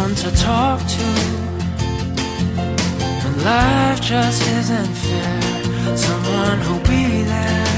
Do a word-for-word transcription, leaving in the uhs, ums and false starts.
someone to talk to when life just isn't fair. Someone who'll be there